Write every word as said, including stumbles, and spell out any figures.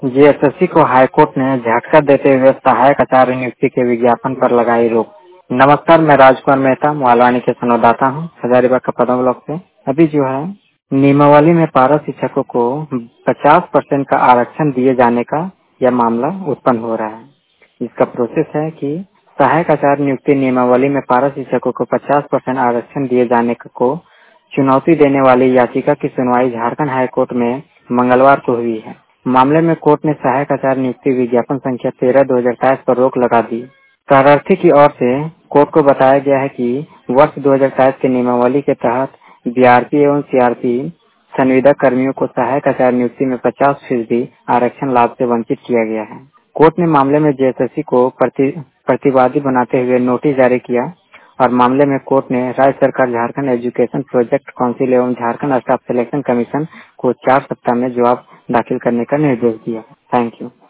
JSSC को high court ने झटका देते हुए सहायक आचार्य नियुक्ति के विज्ञापन पर लगाई रोक। नमस्कार, मैं राजकुमार मेहता मोहालवानी के संवाददाता हूँ हजारीबाग का पदम ब्लॉक से। अभी जो है नियमावली में पारा शिक्षकों को पचास परसेंट का आरक्षण दिए जाने का यह मामला उत्पन्न हो रहा है। इसका प्रोसेस है कि सहायक आचार्य नियुक्ति नियमावली में पारा शिक्षकों को पचास परसेंट आरक्षण दिए जाने को चुनौती देने वाली याचिका की सुनवाई झारखंड हाईकोर्ट में मंगलवार को हुई है। मामले में कोर्ट ने सहायक आचार्य नियुक्ति विज्ञापन संख्या तेरह दो हजार तेईस पर रोक लगा दी। शरणार्थी की ओर से कोर्ट को बताया गया है कि वर्ष दो हजार तेईस के नियमावली के तहत बीआरपी एवं सीआरपी संविदा कर्मियों को सहायक आचार्य नियुक्ति में पचास फीसदी आरक्षण लाभ से वंचित किया गया है। कोर्ट ने मामले में जेएसएससी को प्रति, प्रतिवादी बनाते हुए नोटिस जारी किया और मामले में कोर्ट ने राज्य सरकार, झारखंड एजुकेशन प्रोजेक्ट काउंसिल एवं झारखंड स्टाफ सिलेक्शन कमीशन को चार सप्ताह में जवाब दाखिल करने का निर्देश दिया। Thank you.